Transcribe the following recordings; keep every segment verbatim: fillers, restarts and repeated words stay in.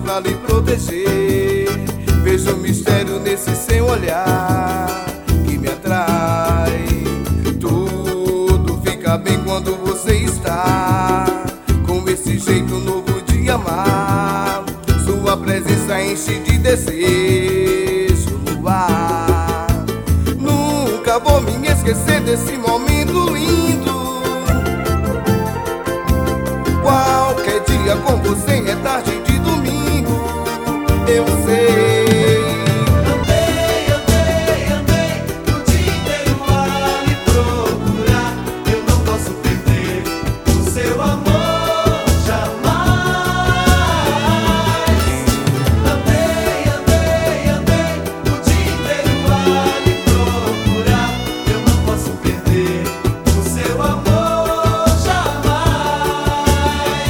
pra lhe proteger. Vejo um mistério nesse seu olhar que me atrai. Tudo fica bem quando você está com esse jeito novo de amar. Sua presença enche de desejo no ar. Nunca vou me esquecer desse momento lindo. Qualquer dia com você é tarde de domingo. Eu sei. Andei, andei, andei o dia inteiro a lhe procurar. Eu não posso perder o seu amor jamais. Andei, andei, andei o dia inteiro a lhe procurar. Eu não posso perder o seu amor jamais.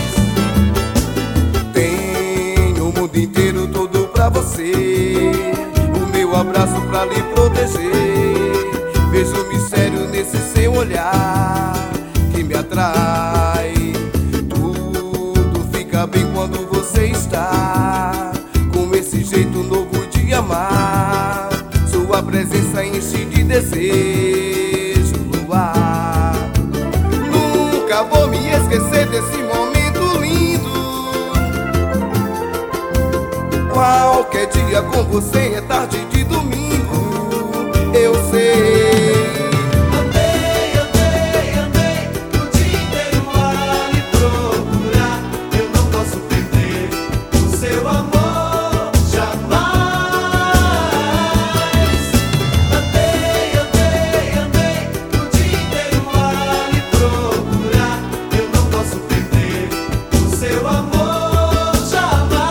Tenho o mundo inteiro todo pra você, o meu abraço pra lhe proteger. Vejo o mistério nesse seu olhar que me atrai. Tudo fica bem quando você está com esse jeito novo de amar. Sua presença enche de desejo no ar. Nunca vou me esquecer desse momento lindo. Qualquer dia com você é tarde de domingo. Eu sei. Andei, andei, andei o dia inteiro a lhe procurar. Eu não posso perder o seu amor jamais. Andei, andei, andei o dia inteiro a lhe procurar. Eu não posso perder o seu amor jamais.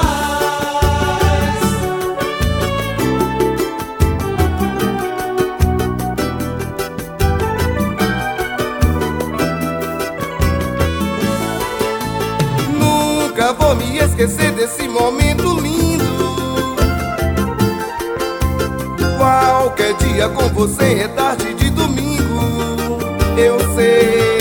Nunca vou me esquecer desse momento lindo. Qualquer dia com você é tarde de domingo. Eu sei.